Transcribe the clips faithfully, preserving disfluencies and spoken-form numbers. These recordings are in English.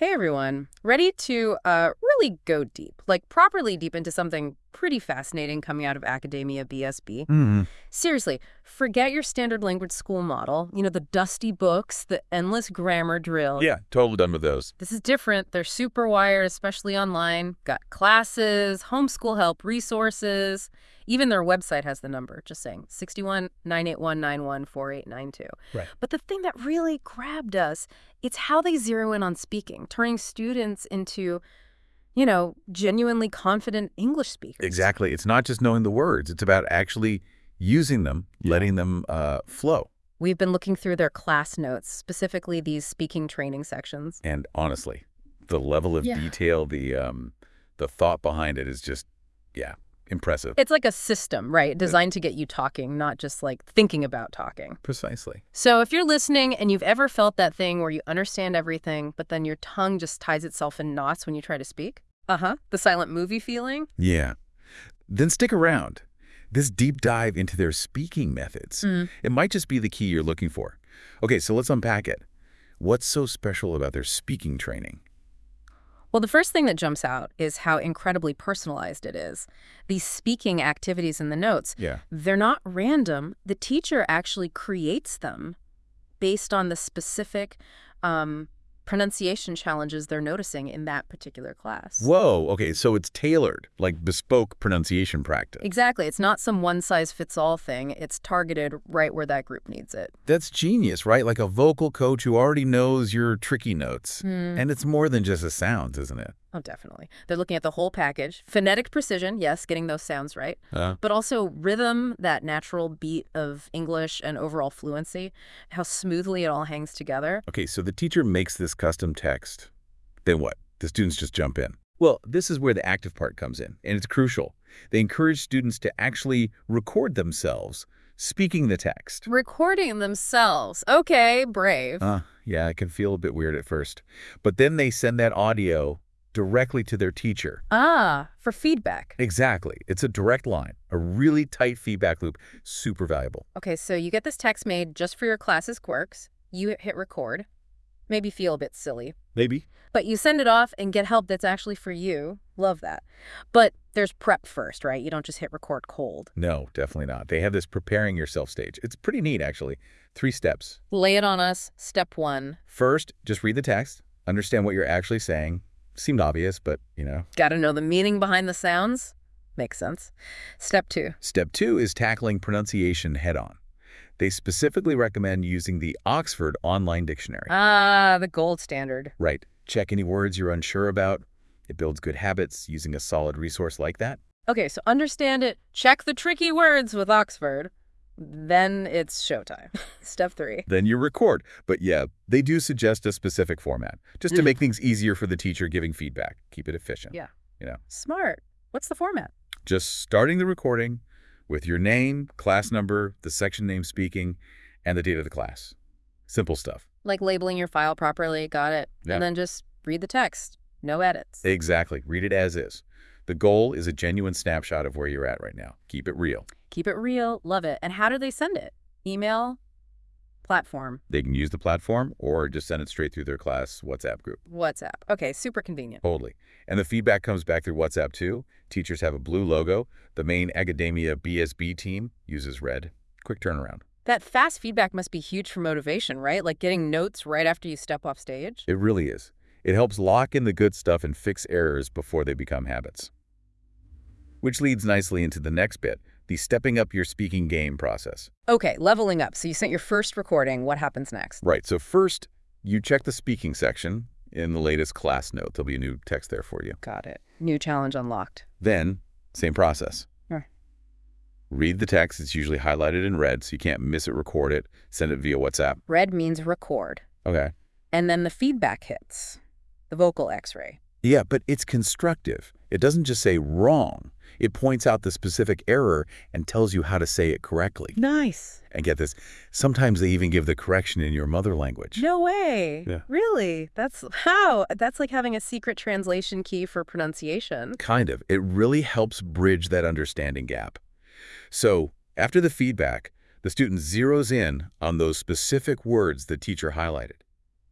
Hey everyone, ready to uh, really go deep, like properly deep into something pretty fascinating coming out of Academia B S B. Mm, Seriously, forget your standard language school model, you know, the dusty books, the endless grammar drill. yeah, totally done with those. This is different. They're super wired, especially online. Got classes, homeschool help, resources. Even their website has the number, just saying, six one, nine eight one, nine one four eight nine two. Right. But the thing that really grabbed us, it's how they zero in on speaking, turning students into, you know, genuinely confident English speakers. Exactly. It's not just knowing the words. It's about actually using them, letting them uh, flow. We've been looking through their class notes, specifically these speaking training sections. And honestly, the level of Yeah. detail, the um, the thought behind it is just, yeah, impressive. It's like a system, right? Designed to get you talking, not just like thinking about talking. Precisely. So if you're listening and you've ever felt that thing where you understand everything, but then your tongue just ties itself in knots when you try to speak, uh-huh, the silent movie feeling, Yeah. Then stick around. This deep dive into their speaking methods, Mm. it might just be the key you're looking for. Okay, so let's unpack it. What's so special about their speaking training? well, the first thing that jumps out is how incredibly personalized it is. These speaking activities in the notes, Yeah. they're not random. The teacher actually creates them based on the specific um, pronunciation challenges they're noticing in that particular class. Whoa, okay, so it's tailored, like bespoke pronunciation practice. Exactly. It's not some one-size-fits-all thing. It's targeted right where that group needs it. That's genius, right? Like a vocal coach who already knows your tricky notes. Hmm. And it's more than just the sounds, isn't it? Oh, definitely. They're looking at the whole package. Phonetic precision, yes, getting those sounds right. Uh, But also rhythm, that natural beat of English, and overall fluency, how smoothly it all hangs together. okay, so the teacher makes this custom text. Then what? The students just jump in. Well, this is where the active part comes in, and it's crucial. They encourage students to actually record themselves speaking the text. Recording themselves. Okay, brave. Uh, yeah, it can feel a bit weird at first. But then they send that audio directly to their teacher. Ah, for feedback. Exactly. It's a direct line, a really tight feedback loop, super valuable. Okay, so you get this text made just for your class's quirks. You hit record. Maybe feel a bit silly. Maybe. But you send it off and get help that's actually for you. Love that. But there's prep first, right? You don't just hit record cold. No, definitely not. They have this preparing yourself stage. It's pretty neat, actually. Three steps. Lay it on us. Step one. First, just read the text, understand what you're actually saying. Seemed obvious, but, you know. Gotta know the meaning behind the sounds. Makes sense. Step two. Step two is tackling pronunciation head-on. They specifically recommend using the Oxford Online Dictionary. Ah, the gold standard. Right. Check any words you're unsure about. It builds good habits using a solid resource like that. Okay, so understand it. Check the tricky words with Oxford. Then it's showtime. Step three. Then you record. But yeah, they do suggest a specific format, just to Mm. make things easier for the teacher giving feedback. Keep it efficient. Yeah. You know, Smart. What's the format? just starting the recording with your name, class number, the section name speaking, and the date of the class. Simple stuff. Like labeling your file properly. Got it. Yeah. And then just read the text. No edits. Exactly. Read it as is. The goal is a genuine snapshot of where you're at right now. Keep it real. Keep it real. Love it. And how do they send it? Email? Platform? They can use the platform or just send it straight through their class WhatsApp group. WhatsApp. Okay, super convenient. Totally. And the feedback comes back through WhatsApp too. Teachers have a blue logo. The main Academia B S B team uses red. Quick turnaround. That fast feedback must be huge for motivation, right? Like getting notes right after you step off stage. It really is. It helps lock in the good stuff and fix errors before they become habits. Which leads nicely into the next bit, the stepping up your speaking game process. Okay, leveling up. So you sent your first recording. What happens next? Right, so first, you check the speaking section in the latest class note. There'll be a new text there for you. Got it. New challenge unlocked. Then, same process. Sure. Read the text. It's usually highlighted in red, so you can't miss it, record it, send it via WhatsApp. Red means record. Okay. And then the feedback hits. The vocal x-ray. Yeah, but it's constructive. It doesn't just say wrong. It points out the specific error and tells you how to say it correctly. Nice. And get this, sometimes they even give the correction in your mother language. No way. Yeah. Really? That's how? That's like having a secret translation key for pronunciation. Kind of. It really helps bridge that understanding gap. So, after the feedback, the student zeroes in on those specific words the teacher highlighted.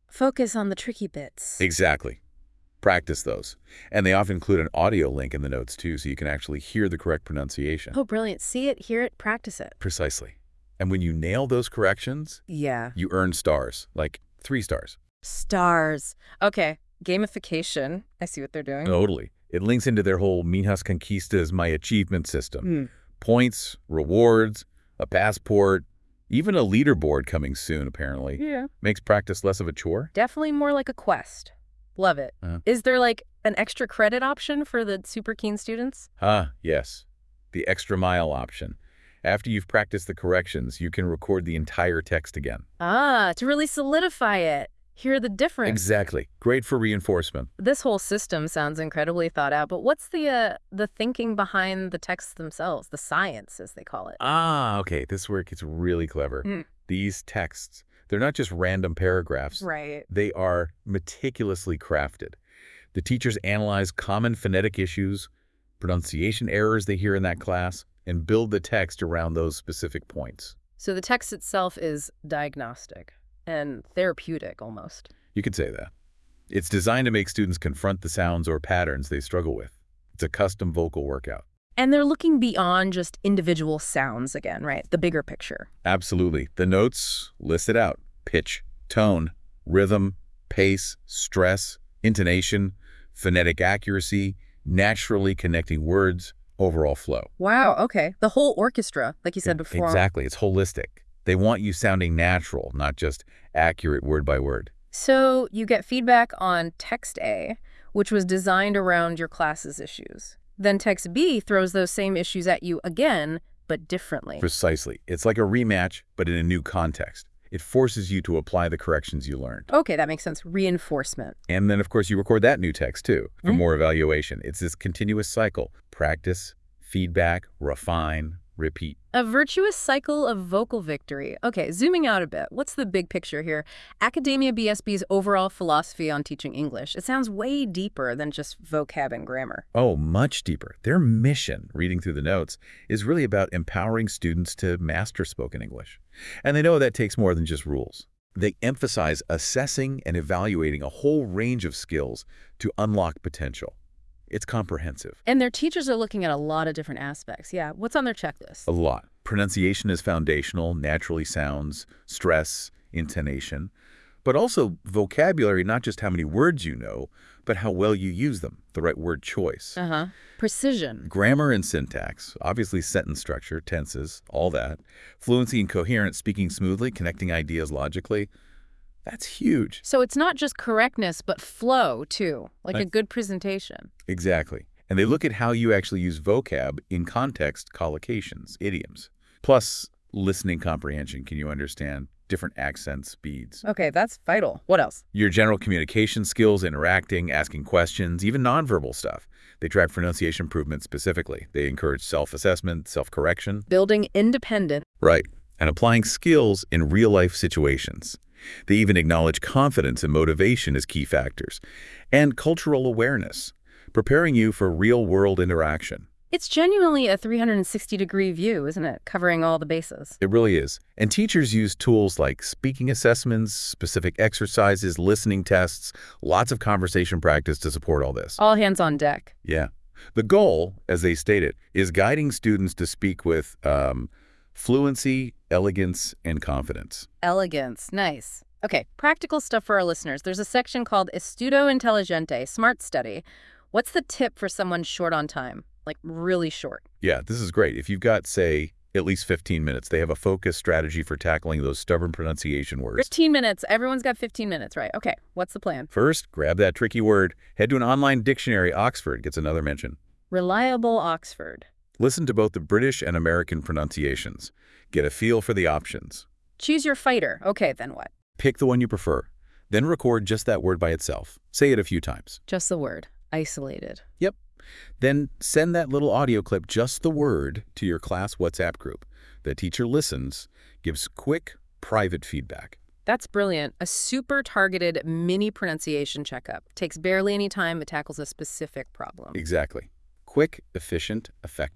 Focus on the tricky bits. Exactly. Practice those. And they often include an audio link in the notes, too, so you can actually hear the correct pronunciation. Oh, brilliant. See it, hear it, practice it. Precisely. And when you nail those corrections, Yeah. you earn stars, like three stars. Stars. Okay. Gamification. I see what they're doing. Totally. It links into their whole Minhas Conquistas My Achievement system. Mm. Points, rewards, a passport, even a leaderboard coming soon, apparently. Yeah. Makes practice less of a chore. Definitely more like a quest. Love it. Uh. Is there like an extra credit option for the super keen students? Ah, yes. The extra mile option. After you've practiced the corrections, you can record the entire text again. Ah, to really solidify it. Hear the difference. Exactly. Great for reinforcement. This whole system sounds incredibly thought out, but what's the uh, the thinking behind the texts themselves, the science, as they call it? Ah, okay. This where it gets really clever. Mm. These texts, they're not just random paragraphs. Right. They are meticulously crafted. The teachers analyze common phonetic issues, pronunciation errors they hear in that class, and build the text around those specific points. So the text itself is diagnostic and therapeutic almost. You could say that. It's designed to make students confront the sounds or patterns they struggle with. It's a custom vocal workout. And they're looking beyond just individual sounds again, right? The bigger picture. Absolutely. The notes listed out: pitch, tone, rhythm, pace, stress, intonation, phonetic accuracy, naturally connecting words, overall flow. Wow, okay. The whole orchestra, like you said before. Exactly. It's holistic. They want you sounding natural, not just accurate word by word. So you get feedback on text A, which was designed around your class's issues. Then text B throws those same issues at you again, but differently. Precisely. It's like a rematch, but in a new context. It forces you to apply the corrections you learned. Okay, that makes sense. Reinforcement. And then, of course, you record that new text, too, for Mm. more evaluation. It's this continuous cycle. Practice, feedback, refine, repeat. A virtuous cycle of vocal victory. Okay, zooming out a bit, what's the big picture here? Academia B S B's overall philosophy on teaching English. It sounds way deeper than just vocab and grammar. Oh, much deeper. Their mission, reading through the notes, is really about empowering students to master spoken English. And they know that takes more than just rules. They emphasize assessing and evaluating a whole range of skills to unlock potential. It's comprehensive. And their teachers are looking at a lot of different aspects. Yeah, what's on their checklist? A lot. Pronunciation is foundational, naturally sounds, stress, intonation, but also vocabulary, not just how many words you know, but how well you use them, the right word choice. Uh-huh. Precision. Grammar and syntax, obviously sentence structure, tenses, all that. Fluency and coherence, speaking smoothly, connecting ideas logically. That's huge. So it's not just correctness, but flow, too, like Like- a good presentation. Exactly. And they look at how you actually use vocab in context, collocations, idioms. Plus, listening comprehension. Can you understand different accents, speeds? Okay, that's vital. What else? Your general communication skills, interacting, asking questions, even nonverbal stuff. They track pronunciation improvement specifically. They encourage self-assessment, self-correction. Building independent. Right. And applying skills in real-life situations. They even acknowledge confidence and motivation as key factors. And cultural awareness, preparing you for real-world interaction. It's genuinely a three hundred sixty degree view, isn't it? Covering all the bases. It really is. And teachers use tools like speaking assessments, specific exercises, listening tests, lots of conversation practice to support all this. All hands on deck. Yeah. The goal, as they stated, is guiding students to speak with um, fluency, elegance, and confidence. Elegance. Nice. Okay, practical stuff for our listeners. There's a section called Estudo Inteligente, Smart Study. What's the tip for someone short on time? Like really short. Yeah, this is great. If you've got, say, at least fifteen minutes, they have a focused strategy for tackling those stubborn pronunciation words. fifteen minutes. Everyone's got fifteen minutes, right? Okay, what's the plan? First, grab that tricky word. Head to an online dictionary. Oxford gets another mention. Reliable Oxford. Listen to both the British and American pronunciations. Get a feel for the options. Choose your fighter. Okay, then what? Pick the one you prefer. Then record just that word by itself. Say it a few times. Just the word. Isolated. Yep. Then send that little audio clip, just the word, to your class WhatsApp group. The teacher listens, gives quick, private feedback. That's brilliant. A super targeted mini pronunciation checkup. Takes barely any time. It tackles a specific problem. Exactly. Quick, efficient, effective.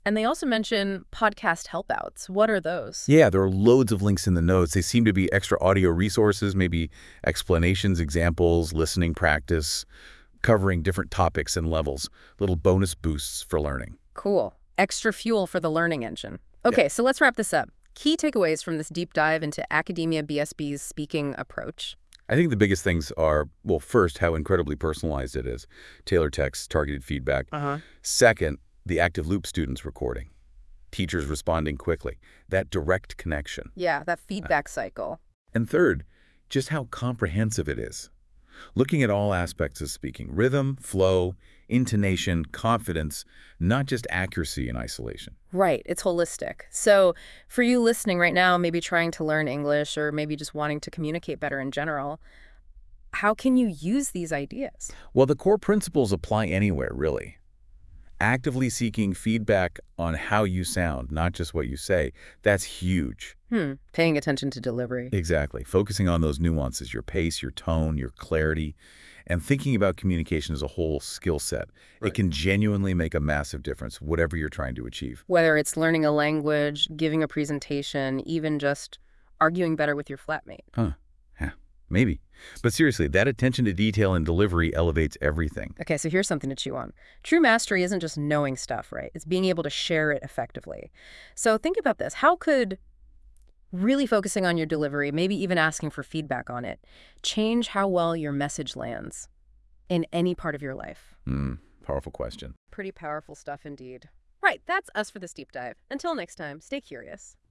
And they also mention podcast helpouts. What are those? Yeah, there are loads of links in the notes. They seem to be extra audio resources, maybe explanations, examples, listening practice, covering different topics and levels, little bonus boosts for learning. Cool. Extra fuel for the learning engine. Okay, Yeah. so let's wrap this up. Key takeaways from this deep dive into Academia B S B's speaking approach. I think the biggest things are, well, first, how incredibly personalized it is. Tailored text, targeted feedback. Uh-huh. Second, the active loop students recording. Teachers responding quickly. That direct connection. Yeah, that feedback cycle. And third, just how comprehensive it is. Looking at all aspects of speaking, rhythm, flow, intonation, confidence, not just accuracy in isolation. Right, it's holistic. So for you listening right now, maybe trying to learn English or maybe just wanting to communicate better in general, how can you use these ideas? Well, the core principles apply anywhere, really. Actively seeking feedback on how you sound, not just what you say, that's huge. Hmm, paying attention to delivery. Exactly. Focusing on those nuances, your pace, your tone, your clarity, and thinking about communication as a whole skill set. Right. It can genuinely make a massive difference, whatever you're trying to achieve. Whether it's learning a language, giving a presentation, even just arguing better with your flatmate. Huh. Yeah, maybe. But seriously, that attention to detail and delivery elevates everything. Okay, so here's something to chew on. True mastery isn't just knowing stuff, right? It's being able to share it effectively. So think about this. How could really focusing on your delivery, maybe even asking for feedback on it, change how well your message lands in any part of your life? Hmm, powerful question. Pretty powerful stuff indeed. Right, that's us for this deep dive. Until next time, stay curious.